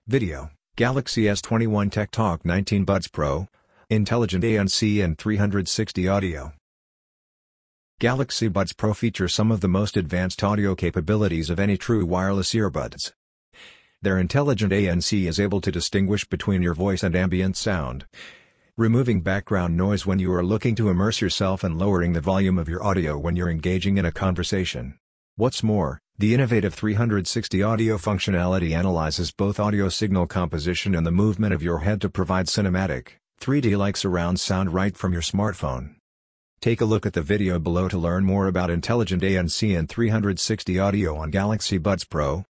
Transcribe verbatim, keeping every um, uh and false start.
Video, Galaxy S twenty-one Tech Talk nineteen Buds Pro, Intelligent A N C and three sixty Audio. Galaxy Buds Pro feature some of the most advanced audio capabilities of any true wireless earbuds. Their intelligent A N C is able to distinguish between your voice and ambient sound, removing background noise when you are looking to immerse yourself and lowering the volume of your audio when you're engaging in a conversation. What's more, the innovative three sixty audio functionality analyzes both audio signal composition and the movement of your head to provide cinematic, three D-like surround sound right from your smartphone. Take a look at the video below to learn more about Intelligent A N C and three sixty Audio on Galaxy Buds Pro.